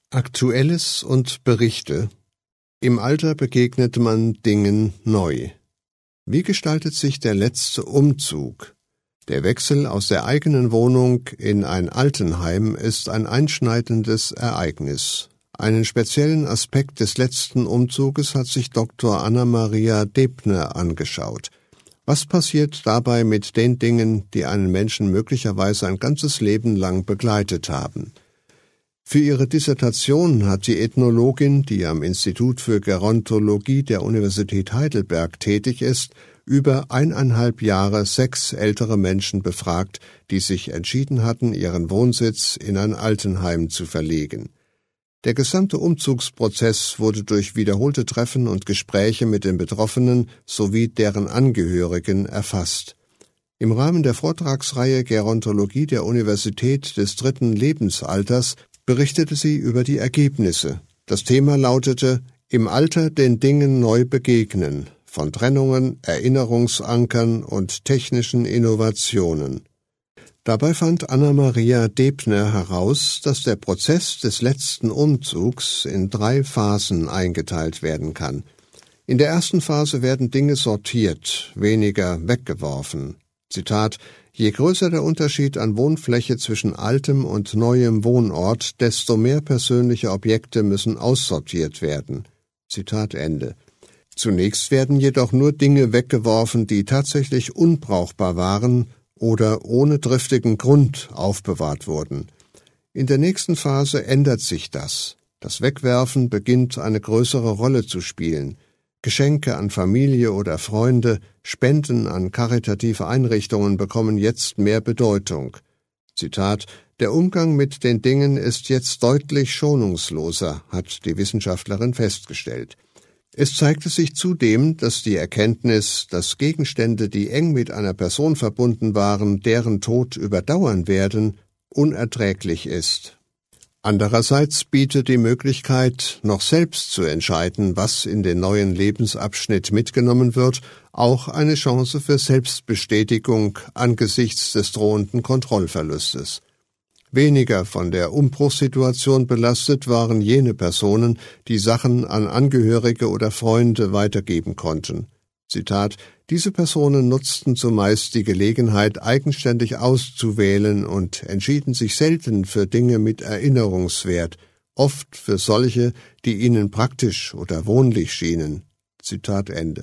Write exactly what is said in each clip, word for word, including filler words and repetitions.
Aktuelles und Berichte. Im Alter begegnet man Dingen neu. Wie gestaltet sich der letzte Umzug? Der Wechsel aus der eigenen Wohnung in ein Altenheim ist ein einschneidendes Ereignis. Einen speziellen Aspekt des letzten Umzuges hat sich Doktor Anna-Maria Debner angeschaut. Was passiert dabei mit den Dingen, die einen Menschen möglicherweise ein ganzes Leben lang begleitet haben? Für ihre Dissertation hat die Ethnologin, die am Institut für Gerontologie der Universität Heidelberg tätig ist, über eineinhalb Jahre sechs ältere Menschen befragt, die sich entschieden hatten, ihren Wohnsitz in ein Altenheim zu verlegen. Der gesamte Umzugsprozess wurde durch wiederholte Treffen und Gespräche mit den Betroffenen sowie deren Angehörigen erfasst. Im Rahmen der Vortragsreihe Gerontologie der Universität des dritten Lebensalters berichtete sie über die Ergebnisse. Das Thema lautete »Im Alter den Dingen neu begegnen« von Trennungen, Erinnerungsankern und technischen Innovationen. Dabei fand Anna-Maria Debner heraus, dass der Prozess des letzten Umzugs in drei Phasen eingeteilt werden kann. In der ersten Phase werden Dinge sortiert, weniger weggeworfen. Zitat: Je größer der Unterschied an Wohnfläche zwischen altem und neuem Wohnort, desto mehr persönliche Objekte müssen aussortiert werden. Zitat Ende. Zunächst werden jedoch nur Dinge weggeworfen, die tatsächlich unbrauchbar waren oder ohne triftigen Grund aufbewahrt wurden. In der nächsten Phase ändert sich das. Das Wegwerfen beginnt eine größere Rolle zu spielen. Geschenke an Familie oder Freunde, Spenden an karitative Einrichtungen bekommen jetzt mehr Bedeutung. Zitat: Der Umgang mit den Dingen ist jetzt deutlich schonungsloser, hat die Wissenschaftlerin festgestellt. Es zeigte sich zudem, dass die Erkenntnis, dass Gegenstände, die eng mit einer Person verbunden waren, deren Tod überdauern werden, unerträglich ist. Andererseits bietet die Möglichkeit, noch selbst zu entscheiden, was in den neuen Lebensabschnitt mitgenommen wird, auch eine Chance für Selbstbestätigung angesichts des drohenden Kontrollverlustes. Weniger von der Umbruchssituation belastet waren jene Personen, die Sachen an Angehörige oder Freunde weitergeben konnten. Zitat: Diese Personen nutzten zumeist die Gelegenheit, eigenständig auszuwählen und entschieden sich selten für Dinge mit Erinnerungswert, oft für solche, die ihnen praktisch oder wohnlich schienen. Zitat Ende.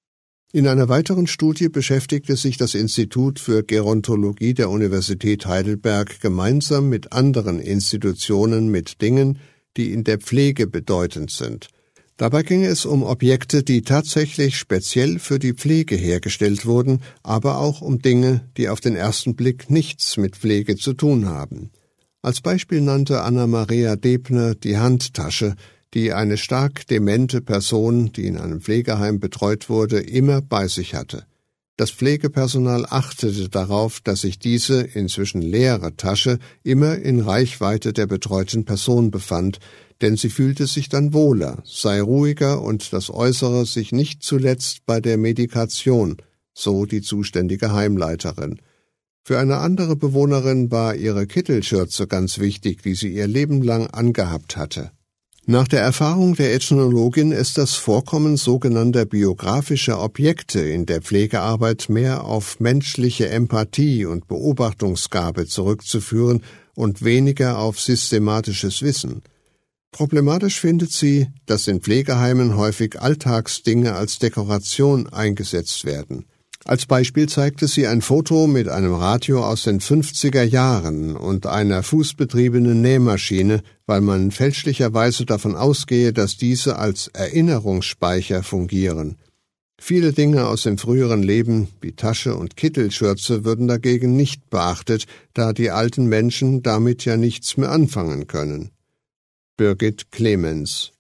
In einer weiteren Studie beschäftigte sich das Institut für Gerontologie der Universität Heidelberg gemeinsam mit anderen Institutionen mit Dingen, die in der Pflege bedeutend sind. Dabei ging es um Objekte, die tatsächlich speziell für die Pflege hergestellt wurden, aber auch um Dinge, die auf den ersten Blick nichts mit Pflege zu tun haben. Als Beispiel nannte Anna-Maria Debner die Handtasche, die eine stark demente Person, die in einem Pflegeheim betreut wurde, immer bei sich hatte. Das Pflegepersonal achtete darauf, dass sich diese inzwischen leere Tasche immer in Reichweite der betreuten Person befand, denn sie fühlte sich dann wohler, sei ruhiger und das Äußere sich nicht zuletzt bei der Medikation, so die zuständige Heimleiterin. Für eine andere Bewohnerin war ihre Kittelschürze ganz wichtig, die sie ihr Leben lang angehabt hatte. Nach der Erfahrung der Ethnologin ist das Vorkommen sogenannter biografischer Objekte in der Pflegearbeit mehr auf menschliche Empathie und Beobachtungsgabe zurückzuführen und weniger auf systematisches Wissen. Problematisch findet sie, dass in Pflegeheimen häufig Alltagsdinge als Dekoration eingesetzt werden. Als Beispiel zeigte sie ein Foto mit einem Radio aus den fünfziger Jahren und einer fußbetriebenen Nähmaschine, weil man fälschlicherweise davon ausgehe, dass diese als Erinnerungsspeicher fungieren. Viele Dinge aus dem früheren Leben, wie Tasche und Kittelschürze, würden dagegen nicht beachtet, da die alten Menschen damit ja nichts mehr anfangen können. Birgit Clemens